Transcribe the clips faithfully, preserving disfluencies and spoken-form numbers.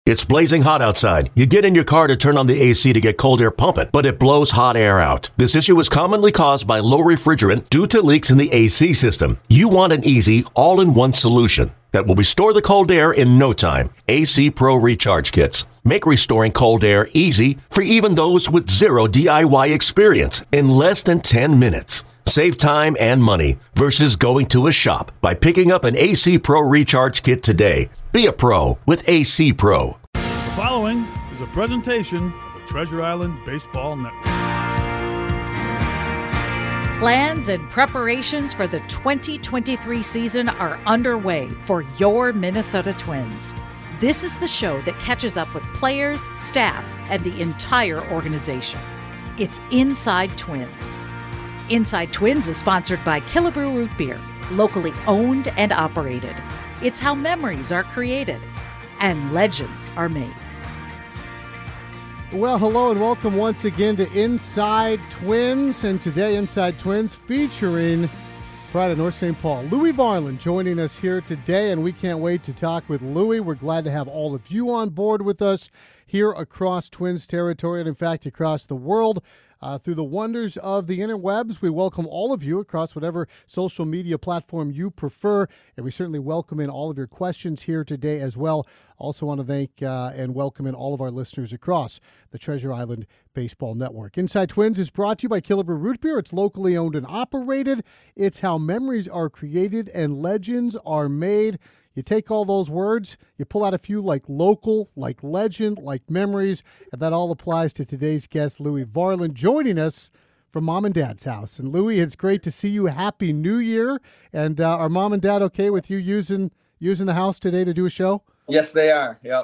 It's blazing hot outside. You get in your car to turn on the A C to get cold air pumping, but it blows hot air out. This issue is commonly caused by low refrigerant due to leaks in the A C system. You want an easy, all-in-one solution that will restore the cold air in no time. A C Pro Recharge Kits make restoring cold air easy for even those with zero D I Y experience in less than ten minutes. Save time and money versus going to a shop by picking up an A C Pro Recharge Kit today. Be a pro with A C Pro. The following is a presentation of the Treasure Island Baseball Network. Plans and preparations for the twenty twenty-three season are underway for your Minnesota Twins. This is the show that catches up with players, staff, and the entire organization. It's Inside Twins. Inside Twins is sponsored by Killebrew Root Beer, locally owned and operated. It's how memories are created and legends are made. Well, hello and welcome once again to Inside Twins. And today, Inside Twins featuring Pride of North Saint Paul. Louie Varland joining us here today, and we can't wait to talk with Louie. We're glad to have all of you on board with us here across Twins territory and, in fact, across the world. Uh, through the wonders of the interwebs, we welcome all of you across whatever social media platform you prefer, and we certainly welcome in all of your questions here today as well. Also want to thank uh, and welcome in all of our listeners across the Treasure Island Baseball Network. Inside Twins is brought to you by Killebrew Root Beer. It's locally owned and operated. It's how memories are created and legends are made. You take all those words, you pull out a few like local, like legend, like memories, and that all applies to today's guest, Louie Varland, joining us from Mom and Dad's house. And Louie, it's great to see you. Happy New Year. And uh, are Mom and Dad okay with you using using the house today to do a show? Yes, they are. Yep.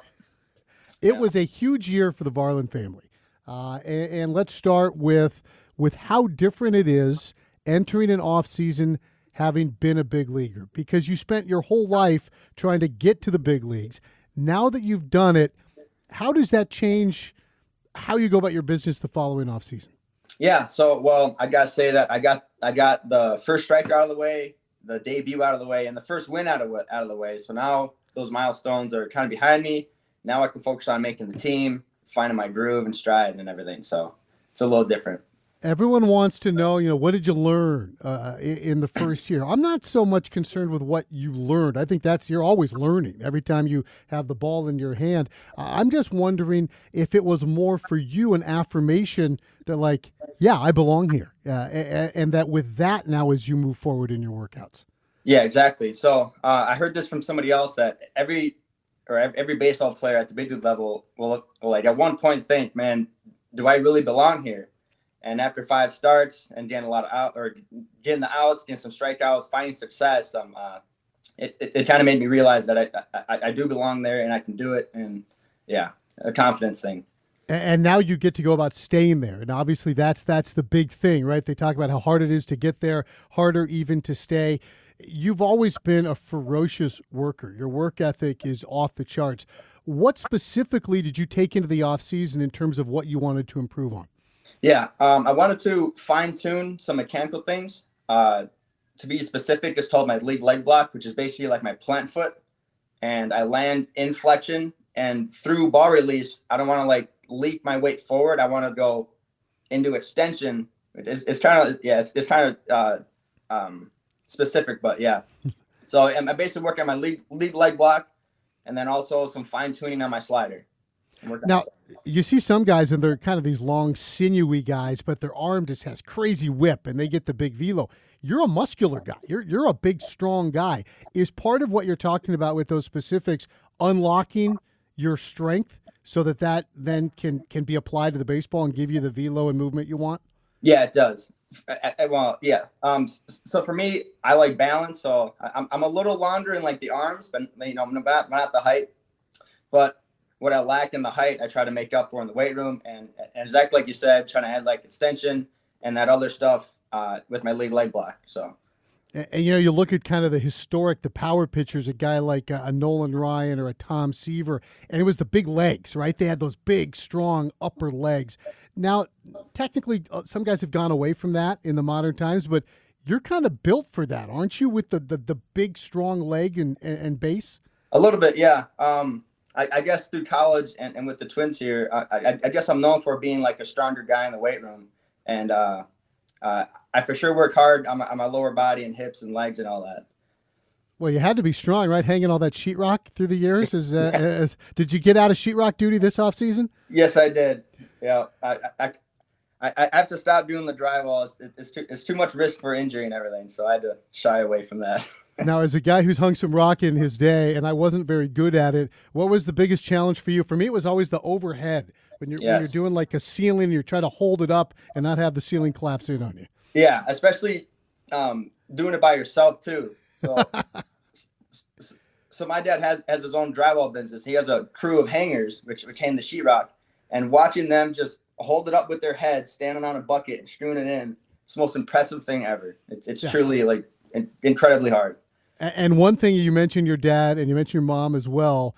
It yeah. was a huge year for the Varland family. Uh, and, and let's start with with how different it is entering an off season having been a big leaguer, because you spent your whole life trying to get to the big leagues. Now that you've done it, how does that change how you go about your business the following offseason? Yeah, so, well, I got to say that I got I got the first strikeout out of the way, the debut out of the way, and the first win out of out of the way. So now those milestones are kind of behind me. Now I can focus on making the team, finding my groove and stride and everything. So it's a little different. Everyone wants to know, you know, what did you learn uh, in, in the first year? I'm not so much concerned with what you learned. I think that's, you're always learning every time you have the ball in your hand. Uh, I'm just wondering if it was more for you an affirmation that, like, yeah, I belong here. Uh, and, and that with that now as you move forward in your workouts. Yeah, exactly. So uh, I heard this from somebody else that every or every baseball player at the big league level will, will like at one point think, man, do I really belong here? And after five starts and getting a lot of out or getting the outs, getting some strikeouts, finding success, um, uh, it, it, it kind of made me realize that I, I I do belong there and I can do it. And yeah, a confidence thing. And now you get to go about staying there. And obviously that's that's the big thing, right? They talk about how hard it is to get there, harder even to stay. You've always been a ferocious worker. Your work ethic is off the charts. What specifically did you take into the offseason in terms of what you wanted to improve on? Yeah, um, I wanted to fine-tune some mechanical things. Uh, to be specific, it's called my lead leg block, which is basically like my plant foot. And I land in flexion. And through ball release, I don't want to, like, leap my weight forward. I want to go into extension. It's, it's kind of, yeah, it's, it's kind of uh, um, specific, but yeah. So I'm basically working on my lead, lead leg block and then also some fine-tuning on my slider. Now, you see some guys, and they're kind of these long, sinewy guys, but their arm just has crazy whip, and they get the big velo. You're a muscular guy. You're you're a big, strong guy. Is part of what you're talking about with those specifics unlocking your strength so that that then can, can be applied to the baseball and give you the velo and movement you want? Yeah, it does. I, I, well, yeah. Um. So for me, I like balance. So I'm I'm a little longer in like the arms, but you know, I'm not not the height, but what I lack in the height, I try to make up for in the weight room. And, and exactly like you said, trying to add like extension and that other stuff uh, with my lead leg block. So, and, and, you know, you look at kind of the historic, the power pitchers, a guy like a, a Nolan Ryan or a Tom Seaver, and it was the big legs, right? They had those big, strong upper legs. Now, technically, uh, some guys have gone away from that in the modern times, but you're kind of built for that, aren't you, with the, the, the big, strong leg and, and, and base? A little bit, yeah. Um, I, I guess through college and, and with the Twins here, I, I, I guess I'm known for being like a stronger guy in the weight room. And uh, uh, I for sure work hard on my, on my lower body and hips and legs and all that. Well, you had to be strong, right? Hanging all that sheetrock through the years. Is, uh, yeah. as, did you get out of sheetrock duty this offseason? Yes, I did. Yeah, I, I, I, I have to stop doing the drywall. It's, it's, too, it's too much risk for injury and everything, so I had to shy away from that. Now, as a guy who's hung some rock in his day, and I wasn't very good at it, what was the biggest challenge for you? For me, it was always the overhead. When you're, yes. when you're doing like a ceiling, you're trying to hold it up and not have the ceiling collapse in on you. Yeah, especially um, doing it by yourself, too. So, so my dad has, has his own drywall business. He has a crew of hangers, which, which hang the sheetrock. And watching them just hold it up with their head, standing on a bucket and screwing it in, it's the most impressive thing ever. It's, it's yeah. truly, like, in, incredibly hard. And one thing you mentioned your dad and you mentioned your mom as well.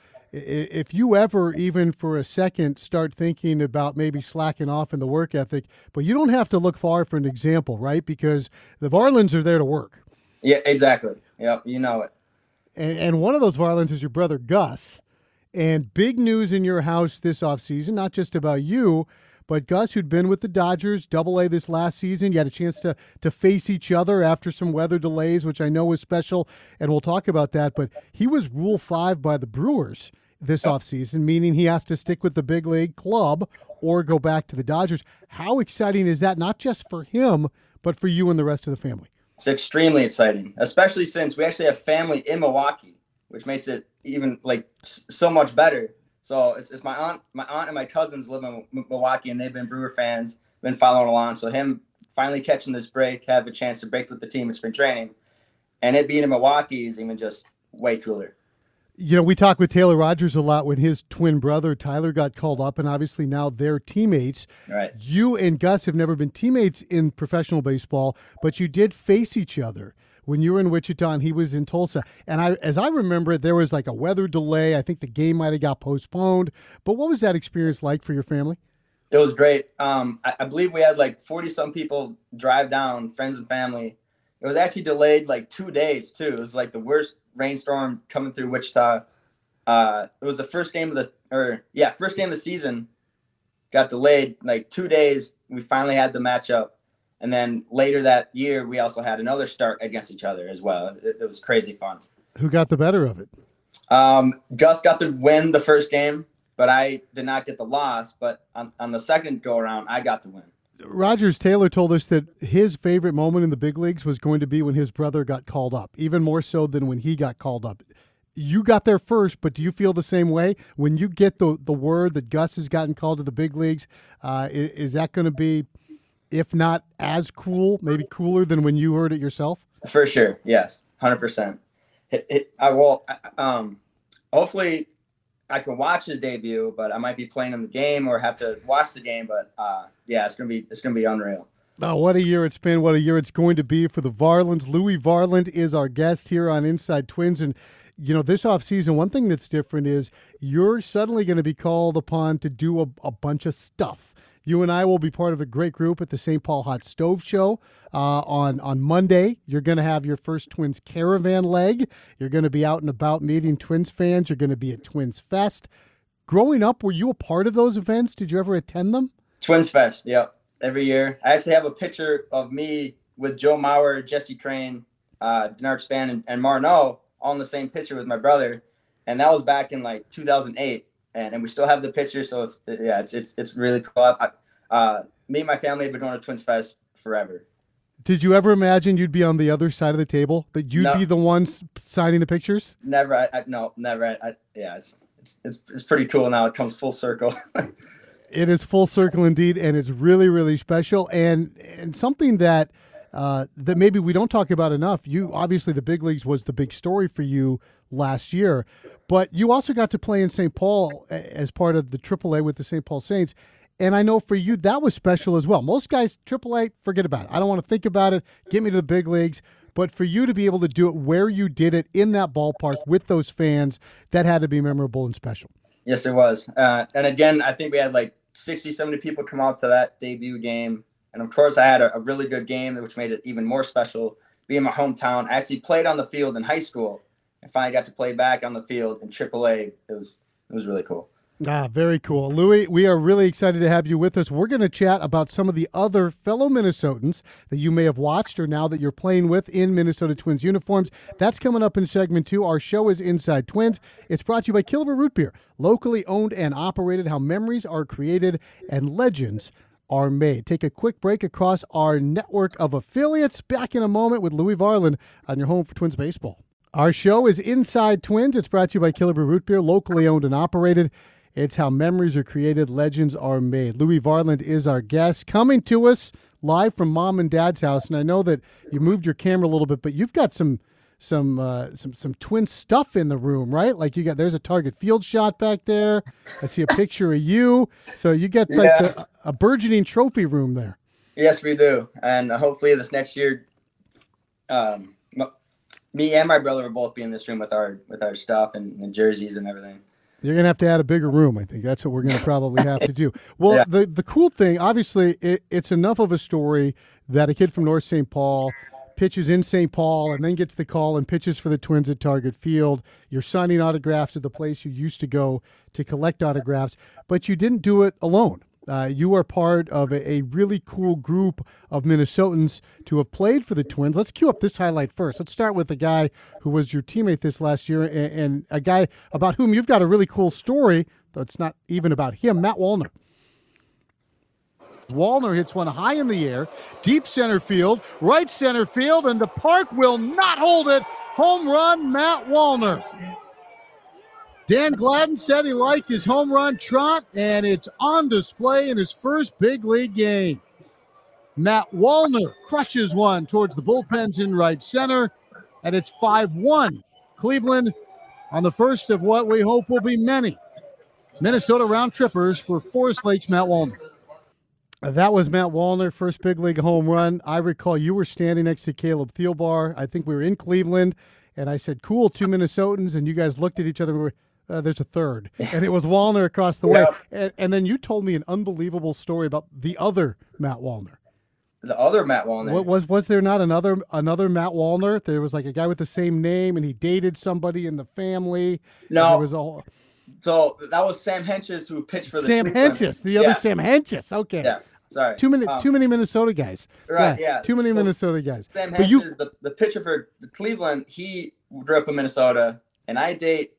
If you ever, even for a second, start thinking about maybe slacking off in the work ethic, but you don't have to look far for an example, right? Because the Varlins are there to work. Yeah, exactly. Yeah, you know it. And, and one of those Varlins is your brother, Gus. And big news in your house this offseason, not just about you, but Gus, who'd been with the Dodgers, Double A this last season. You had a chance to to face each other after some weather delays, which I know was special, and we'll talk about that. But he was Rule five by the Brewers this oh. offseason, meaning he has to stick with the big league club or go back to the Dodgers. How exciting is that, not just for him, but for you and the rest of the family? It's extremely exciting, especially since we actually have family in Milwaukee, which makes it even like so much better. So it's, it's my aunt, my aunt and my cousins live in Milwaukee, and they've been Brewer fans, been following along. So him finally catching this break, have a chance to break with the team in spring training, and it being in Milwaukee is even just way cooler. You know, we talk with Taylor Rogers a lot when his twin brother Tyler got called up, and obviously now they're teammates. Right. You and Gus have never been teammates in professional baseball, but you did face each other. When you were in Wichita and he was in Tulsa. And I, as I remember it, there was like a weather delay. I think the game might have got postponed. But what was that experience like for your family? It was great. Um, I, I believe we had like forty-some people drive down, friends and family. It was actually delayed like two days, too. It was like the worst rainstorm coming through Wichita. Uh, it was the first game of the – or, yeah, first game of the season got delayed like two days. We finally had the matchup. And then later that year, we also had another start against each other as well. It, it was crazy fun. Who got the better of it? Um, Gus got the win the first game, but I did not get the loss. But on, on the second go-around, I got the win. Rogers Taylor told us that his favorite moment in the big leagues was going to be when his brother got called up, even more so than when he got called up. You got there first, but do you feel the same way? When you get the, the word that Gus has gotten called to the big leagues, uh, is, is that going to be – if not as cool, maybe cooler than when you heard it yourself? For sure, yes, one hundred percent. It, it, I will. Um, hopefully, I can watch his debut, but I might be playing in the game or have to watch the game. But uh, yeah, it's gonna be it's gonna be unreal. Oh, what a year it's been! What a year it's going to be for the Varlins. Louis Varland is our guest here on Inside Twins, and you know, this offseason, one thing that's different is you're suddenly going to be called upon to do a, a bunch of stuff. You and I will be part of a great group at the Saint Paul Hot Stove Show uh, on, on Monday. You're going to have your first Twins caravan leg. You're going to be out and about meeting Twins fans. You're going to be at Twins Fest. Growing up, were you a part of those events? Did you ever attend them? Twins Fest, yep, every year. I actually have a picture of me with Joe Mauer, Jesse Crane, uh, Denard Span, and, and Marno all in the same picture with my brother. And that was back in like two thousand eight. And, and we still have the picture, so it's yeah, it's it's it's really cool. I, uh, me and my family have been going to Twins Fest forever. Did you ever imagine you'd be on the other side of the table? That you'd no. be the ones signing the pictures? Never. I, I no, never. I, I, yeah, it's, it's it's it's pretty cool now. It comes full circle. It is full circle indeed, and it's really really special, and and something that uh, that maybe we don't talk about enough. You obviously the big leagues was the big story for you last year, but you also got to play in Saint Paul as part of the triple A with the Saint Paul Saints. And I know for you, that was special as well. Most guys, triple A, forget about it. I don't want to think about it. Get me to the big leagues. But for you to be able to do it where you did it in that ballpark with those fans, that had to be memorable and special. Yes, it was. Uh, and again, I think we had like sixty, seventy people come out to that debut game. And of course, I had a, a really good game, which made it even more special. Being my hometown, I actually played on the field in high school. I finally got to play back on the field in triple A. It was it was really cool. Ah, very cool. Louis, we are really excited to have you with us. We're going to chat about some of the other fellow Minnesotans that you may have watched or now that you're playing with in Minnesota Twins uniforms. That's coming up in segment two. Our show is Inside Twins. It's brought to you by Killebrew Root Beer, locally owned and operated, how memories are created and legends are made. Take a quick break across our network of affiliates. Back in a moment with Louis Varland on your home for Twins baseball. Our show is Inside Twins. It's brought to you by Killebrew Root Beer, locally owned and operated. It's how memories are created, legends are made. Louis Varland is our guest, coming to us live from Mom and Dad's house. And I know that you moved your camera a little bit, but you've got some some uh, some some twin stuff in the room, right? Like you got there's a Target Field shot back there. I see a picture of you. So you got like Yeah. the, a burgeoning trophy room there. Yes, we do. And hopefully this next year, um, m- me and my brother will both be in this room with our with our stuff and, and jerseys and everything. You're going to have to add a bigger room. I think that's what we're going to probably have to do. Well, Yeah. the, the cool thing, obviously, it, it's enough of a story that a kid from North Saint Paul pitches in Saint Paul and then gets the call and pitches for the Twins at Target Field. You're signing autographs at the place you used to go to collect autographs, but you didn't do it alone. Uh, you are part of a, a really cool group of Minnesotans to have played for the Twins. Let's cue up this highlight first. Let's start with the guy who was your teammate this last year and, and a guy about whom you've got a really cool story, though it's not even about him, Matt Wallner. Wallner hits one high in the air, deep center field, right center field, and the park will not hold it. Home run, Matt Wallner. Dan Gladden said he liked his home run trot, and it's on display in his first big league game. Matt Wallner crushes one towards the bullpens in right center, and it's five one. Cleveland on the first of what we hope will be many Minnesota round trippers for Forest Lake's Matt Wallner. That was Matt Wallner, first big league home run. I recall you were standing next to Caleb Thielbar. I think we were in Cleveland, and I said, cool, two Minnesotans, and you guys looked at each other and we were, Uh, there's a third, and it was Wallner across the way. Yeah. And, and then you told me an unbelievable story about the other Matt Wallner. The other Matt Wallner. What, was was there not another another Matt Wallner? There was like a guy with the same name, and he dated somebody in the family. No. There was a, So that was Sam Henches who pitched for the Sam Cleveland. Henches, the other Yeah. Sam Henches. Okay, Yeah, sorry. too many Um, too many Minnesota guys. Right, yeah. too many So Minnesota guys. Sam But Henches, you- the, the pitcher for the Cleveland, he grew up in Minnesota, and I date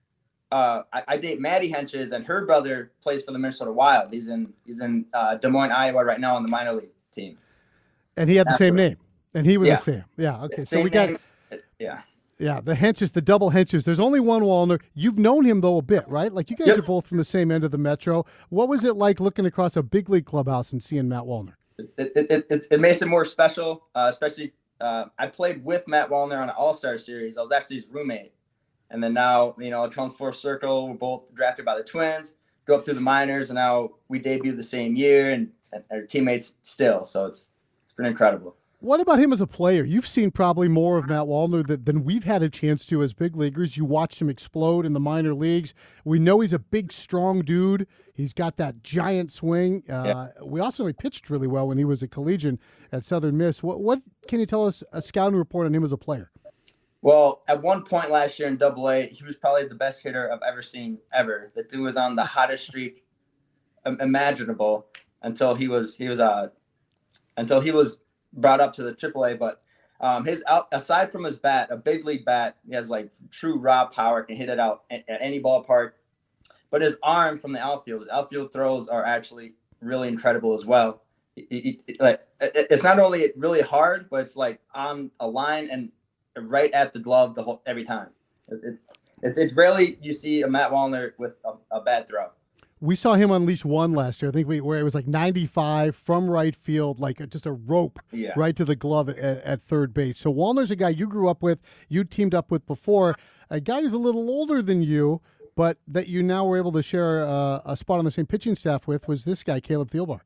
uh, I, I date Maddie Henches, and her brother plays for the Minnesota Wild. He's in he's in uh, Des Moines, Iowa right now on the minor league team. And he had the That's same right. name, and he was Yeah. the same. Yeah. Okay. so Same we got. name. Yeah. Yeah, the Henches, the double Henches. There's only one Wallner. You've known him, though, a bit, right? Like, you guys Yep. are both from the same end of the metro. What was it like looking across a big league clubhouse and seeing Matt Wallner? It it, it, it, it makes it more special, uh, especially uh, I played with Matt Wallner on an All-Star series. I was actually his roommate. And then now, you know, it comes full circle. We're both drafted by the Twins, go up through the minors, and now we debuted the same year and, and are teammates still. So it's it's been incredible. What about him as a player? You've seen probably more of Matt Wallner than, than we've had a chance to as big leaguers. You watched him explode in the minor leagues. We know he's a big, strong dude. He's got that giant swing. Uh, Yeah. We also know he pitched really well when he was a collegian at Southern Miss. What, what can you tell us, a scouting report on him as a player? Well, at one point last year in Double A, he was probably the best hitter I've ever seen ever. The dude was on the hottest streak um, imaginable until he was he was uh until he was brought up to the Triple A. But um, his out aside from his bat, a big league bat, he has like true raw power, can hit it out at, at any ballpark. But his arm from the outfield, his outfield throws are actually really incredible as well. He, he, he, like it, it's not only really hard, but it's like on a line and right at the glove the whole every time. It, it, it's it's rarely you see a Matt Wallner with a, a bad throw. We saw him unleash one last year. I think we where it was like ninety-five from right field, like a, just a rope Yeah. right to the glove at, at third base. So Wallner's a guy you grew up with, you teamed up with before, a guy who's a little older than you, but that you now were able to share uh, a spot on the same pitching staff with was this guy, Caleb Thielbar.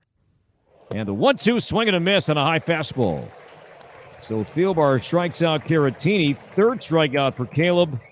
And the one two swing and a miss on a high fastball. So Thielbar strikes out Caratini. Third strikeout for Caleb.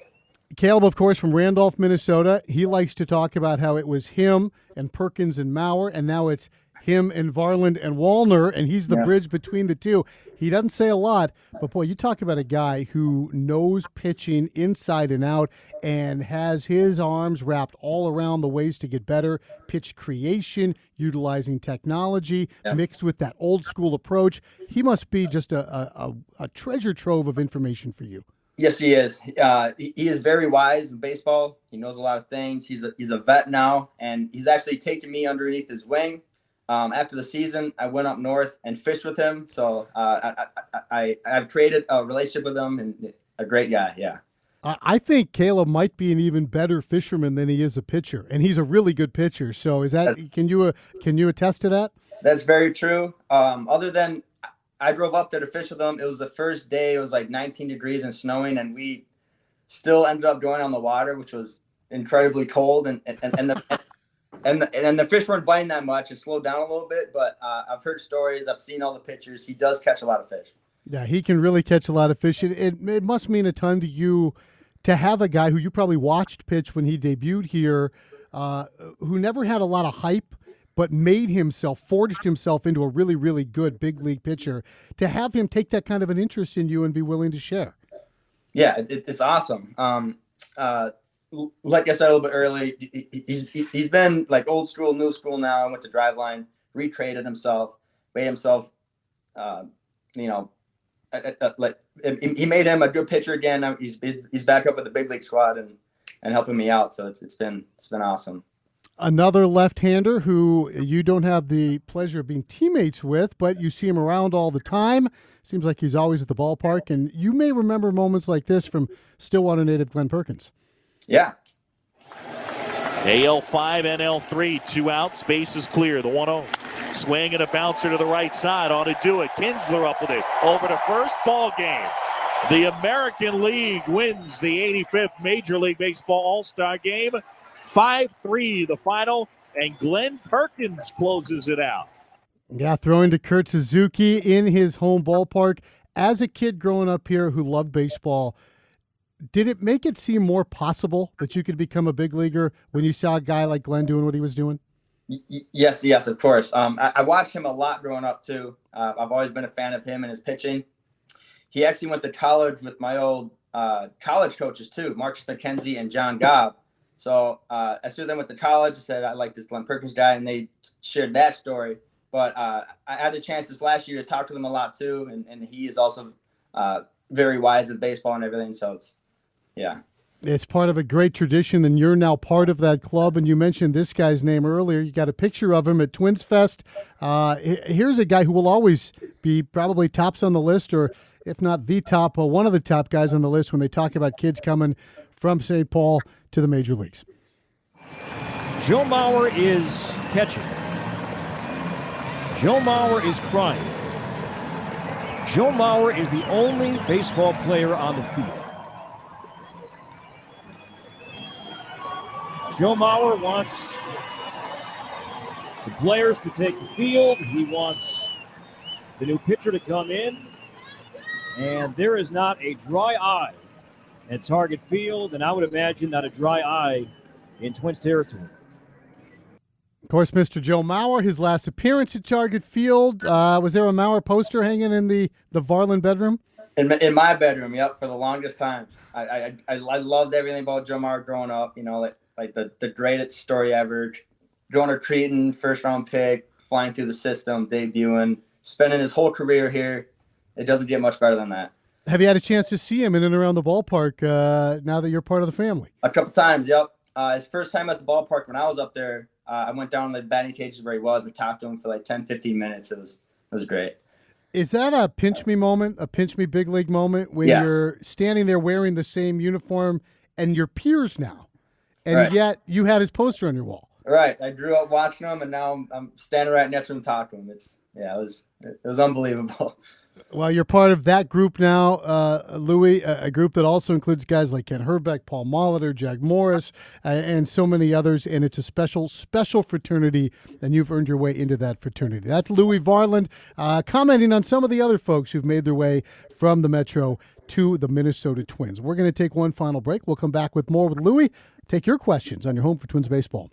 Caleb, of course, from Randolph, Minnesota. He likes to talk about how it was him and Perkins and Maurer, and now it's him and Varland and Wallner, and he's the Yeah. bridge between the two. He doesn't say a lot, but boy, you talk about a guy who knows pitching inside and out and has his arms wrapped all around the ways to get better pitch creation, utilizing technology, Yeah. mixed with that old school approach. He must be just a, a, a, a treasure trove of information for you. Yes, he is. Uh, he, he is very wise in baseball. He knows a lot of things. He's a, he's a vet now, and he's actually taken me underneath his wing. Um, after the season, I went up north and fished with him. So uh, I, I, I, I've created a relationship with him, and a great guy, yeah. I think Caleb might be an even better fisherman than he is a pitcher, and he's a really good pitcher. So is that can you uh, can you attest to that? That's very true. Um, other than I drove up there to fish with him, it was the first day. It was like nineteen degrees and snowing, and we still ended up going on the water, which was incredibly cold, and and, and the and the, and the fish weren't biting that much. It slowed down a little bit, but uh, I've heard stories. I've seen all the pictures. He does catch a lot of fish. Yeah, he can really catch a lot of fish. It, it, it must mean a ton to you to have a guy who you probably watched pitch when he debuted here, uh, who never had a lot of hype, but made himself, forged himself into a really, really good big league pitcher. To have him take that kind of an interest in you and be willing to share. Yeah, it, it's awesome. Um, uh, like I said a little bit earlier, he, he's he's been like old school, new school now. I went to Driveline, recreated himself, made himself, uh, you know, uh, uh, like he made him a good pitcher again. Now he's he's back up with the big league squad and and helping me out. So it's it's been it's been awesome. Another left-hander who you don't have the pleasure of being teammates with, but you see him around all the time. Seems like he's always at the ballpark, and you may remember moments like this from Stillwater native Glenn Perkins. Yeah. A L five, N L three, two outs, base is clear, the one oh. Swing and a bouncer to the right side, ought to do it. Kinsler up with it, over to first, ball game. The American League wins the eighty-fifth Major League Baseball All-Star Game. five three the final, and Glenn Perkins closes it out. Yeah, throwing to Kurt Suzuki in his home ballpark. As a kid growing up here who loved baseball, did it make it seem more possible that you could become a big leaguer when you saw a guy like Glenn doing what he was doing? Y- yes, yes, of course. Um, I-, I watched him a lot growing up, too. Uh, I've always been a fan of him and his pitching. He actually went to college with my old uh, college coaches, too, Marcus McKenzie and John Gobb. So uh, as soon as I went to college, I said I like this Glenn Perkins guy, and they shared that story. But uh, I had a chance this last year to talk to them a lot, too, and, and he is also uh, very wise at baseball and everything. So it's, yeah. It's part of a great tradition, and you're now part of that club. And you mentioned this guy's name earlier. You got a picture of him at Twins Fest. Uh, here's a guy who will always be probably tops on the list, or if not the top, uh, one of the top guys on the list when they talk about kids coming from Saint Paul to the major leagues. Joe Mauer is catching. Joe Mauer is crying. Joe Mauer is the only baseball player on the field. Joe Mauer wants the players to take the field. He wants the new pitcher to come in. And there is not a dry eye at Target Field, and I would imagine not a dry eye in Twins territory. Of course, Mister Joe Mauer, his last appearance at Target Field. Uh, was there a Mauer poster hanging in the, the Varland bedroom? In, in my bedroom, yep, for the longest time. I I, I, I loved everything about Joe Mauer growing up, you know, like, like the, the greatest story ever. Going to Cretin, first round pick, flying through the system, debuting, spending his whole career here. It doesn't get much better than that. Have you had a chance to see him in and around the ballpark uh, now that you're part of the family? A couple times, yep. Uh, his first time at the ballpark when I was up there, uh, I went down to the batting cages where he was and talked to him for like ten, fifteen minutes. It was it was great. Is that a pinch me moment, a pinch me big league moment when Yes. you're standing there wearing the same uniform and your peers now, and Right. yet you had his poster on your wall? Right. I grew up watching him, and now I'm, I'm standing right next to him talking to him. It's yeah, it was it was unbelievable. Well, you're part of that group now, uh, Louis, a, a group that also includes guys like Ken Herbeck, Paul Molitor, Jack Morris, uh, and so many others. And it's a special, special fraternity, and you've earned your way into that fraternity. That's Louis Varland uh, commenting on some of the other folks who've made their way from the Metro to the Minnesota Twins. We're going to take one final break. We'll come back with more with Louie. Take your questions on your home for Twins baseball.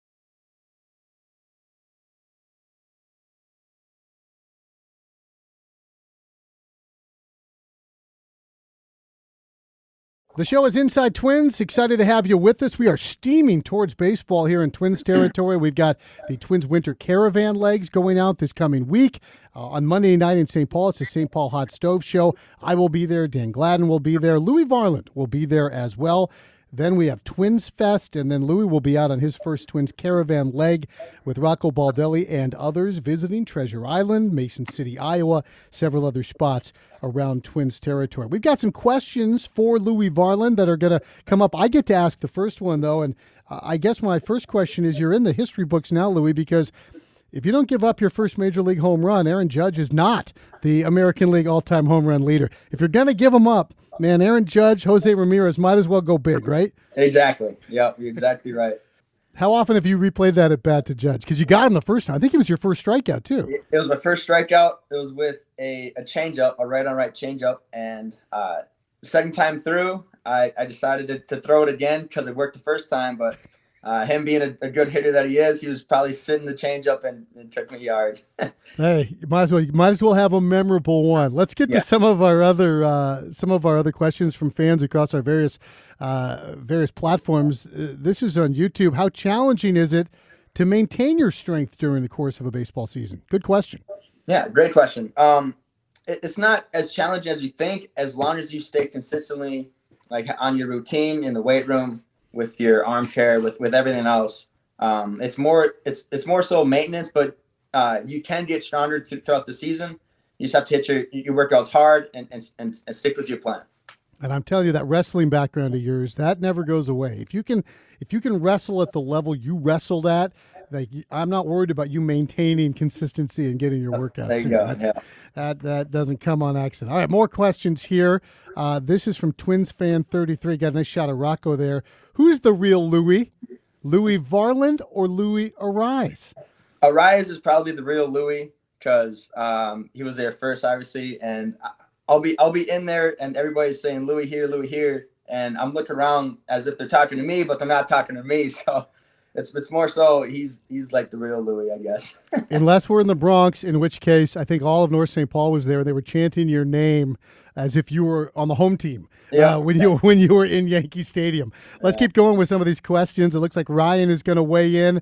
The show is Inside Twins. Excited to have you with us. We are steaming towards baseball here in Twins territory. We've got the Twins Winter Caravan legs going out this coming week. Uh, on Monday night in Saint Paul, it's the Saint Paul Hot Stove Show. I will be there. Dan Gladden will be there. Louie Varland will be there as well. Then we have Twins Fest, and then Louie will be out on his first Twins Caravan leg with Rocco Baldelli and others visiting Treasure Island, Mason City, Iowa, several other spots around Twins territory. We've got some questions for Louie Varland that are going to come up. I get to ask the first one, though, and uh, I guess my first question is, you're in the history books now, Louie, because if you don't give up your first Major League home run, Aaron Judge is not the American League all-time home run leader. If you're going to give him up, man, Aaron Judge, Jose Ramirez might as well go big, right? Exactly. Yeah, you're exactly right. How often have you replayed that at bat to Judge? Because you got him the first time. I think it was your first strikeout, too. It was my first strikeout. It was with a, a changeup, a right-on-right changeup. And uh, the second time through, I, I decided to, to throw it again because it worked the first time. But uh, him being a, a good hitter that he is, he was probably sitting the changeup and it took me a yard. Hey, you might as well you might as well have a memorable one. Let's get Yeah. to some of our other uh, some of our other questions from fans across our various uh, various platforms. Uh, this is on YouTube. How challenging is it to maintain your strength during the course of a baseball season? Good question. Yeah, great question. Um, it, it's not as challenging as you think, as long as you stay consistently like on your routine in the weight room, with your arm care, with, with everything else. Um, it's more it's it's more so maintenance, but uh, you can get stronger th- throughout the season. You just have to hit your your workouts hard and, and and and stick with your plan. And I'm telling you, that wrestling background of yours, that never goes away. If you can, if you can wrestle at the level you wrestled at, like, I'm not worried about you maintaining consistency and getting your workouts. There you in. go. That's, Yeah. That that doesn't come on accident. All right, more questions here. Uh, this is from Twins fan thirty-three. Got a nice shot of Rocco there. Who's the real Louie? Louie Varland or Louie Arise? Arise is probably the real Louie because um, he was there first, obviously, and I'll be I'll be in there and everybody's saying Louie here, Louie here, and I'm looking around as if they're talking to me, but they're not talking to me. So it's it's more so he's he's like the real Louie, I guess. Unless we're in the Bronx, in which case I think all of North Saint Paul was there. They were chanting your name as if you were on the home team. Yeah. Uh, when you when you were in Yankee Stadium. Let's Yeah. keep going with some of these questions. It looks like Ryan is going to weigh in.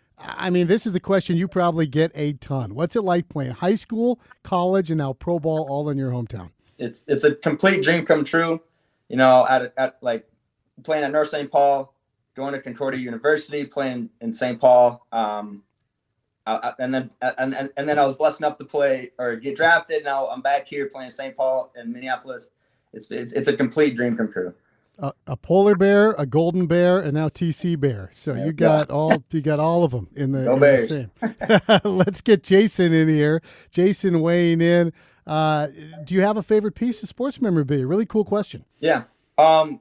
I mean, this is the question you probably get a ton. What's it like playing high school, college, and now pro ball all in your hometown? It's it's a complete dream come true. You know, at at like playing at North Saint Paul, going to Concordia University, playing in Saint Paul, um, I, and then and, and and then I was blessed enough to play or get drafted. Now I'm back here playing Saint Paul in Minneapolis. It's it's it's a complete dream come true. A, a polar bear, a golden bear, and now T C bear. So Yeah. you got all you got all of them in the, Go in the Bears. same. Let's get Jason in here. Jason weighing in. Uh, do you have a favorite piece of sports memorabilia? Really cool question. Yeah. Um,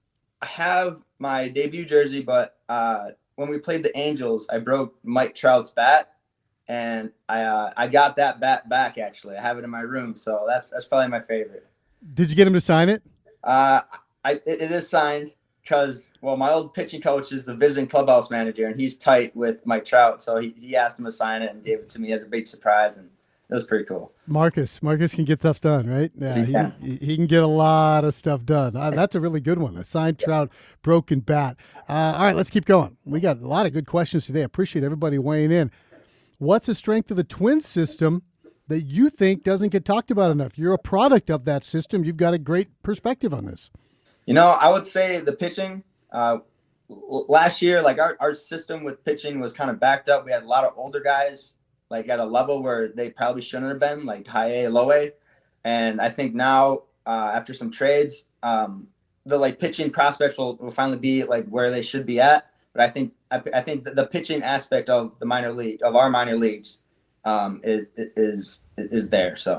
I have my debut jersey, but uh, when we played the Angels, I broke Mike Trout's bat, and I uh, I got that bat back. Actually, I have it in my room, so that's that's probably my favorite. Did you get him to sign it? Uh, I it, it is signed because well, my old pitching coach is the visiting clubhouse manager, and he's tight with Mike Trout, so he he asked him to sign it and gave it to me as a big surprise, and it was pretty cool. Marcus. Marcus can get stuff done, right? Yes, he he, can. he, he can get a lot of stuff done. Uh, that's a really good one. A signed Trout, broken bat. Uh, all right, let's keep going. We got a lot of good questions today. I appreciate everybody weighing in. What's the strength of the Twins system that you think doesn't get talked about enough? You're a product of that system. You've got a great perspective on this. You know, I would say the pitching. Uh, l- last year, like our, our system with pitching was kind of backed up. We had a lot of older guys, like at a level where they probably shouldn't have been, like high A, low A. And I think now, uh, after some trades, um, the like pitching prospects will, will finally be like where they should be at. But I think I, I think the pitching aspect of the minor league of our minor leagues um, is is is there. So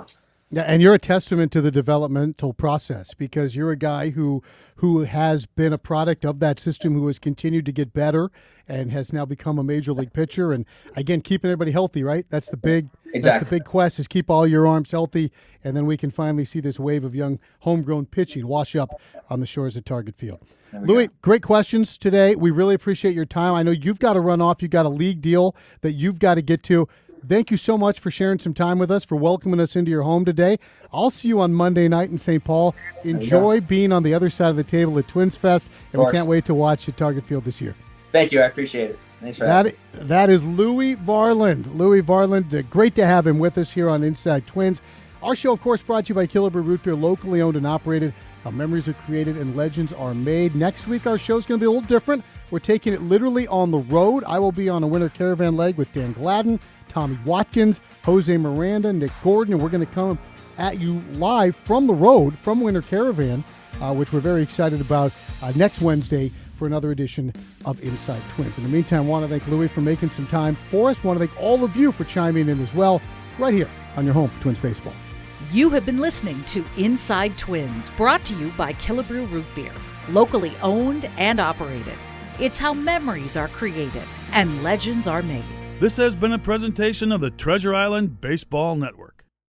Yeah, and you're a testament to the developmental process because you're a guy who who has been a product of that system, who has continued to get better and has now become a major league pitcher. And again, keeping everybody healthy, right? That's the big Exactly. that's the big quest, is keep all your arms healthy, and then we can finally see this wave of young homegrown pitching wash up on the shores of Target Field. Louis, go. Great questions today. We really appreciate your time. I know you've got to run off. You've got a league deal that you've got to get to. Thank you so much for sharing some time with us, for welcoming us into your home today. I'll see you on Monday night in Saint Paul. Enjoy being on the other side of the table at Twins Fest, and we can't wait to watch you at Target Field this year. Thank you. I appreciate it. Thanks for that. That is Louis Varland. Louis Varland, uh, great to have him with us here on Inside Twins. Our show, of course, brought to you by Killebrew Root Beer, locally owned and operated. How memories are created and legends are made. Next week, our show's going to be a little different. We're taking it literally on the road. I will be on a winter caravan leg with Dan Gladden, Tommy Watkins, Jose Miranda, Nick Gordon, and we're going to come at you live from the road, from Winter Caravan, uh, which we're very excited about, uh, next Wednesday for another edition of Inside Twins. In the meantime, I want to thank Louis for making some time for us. I want to thank all of you for chiming in as well, right here on your home for Twins Baseball. You have been listening to Inside Twins, brought to you by Killebrew Root Beer, locally owned and operated. It's how memories are created and legends are made. This has been a presentation of the Treasure Island Baseball Network.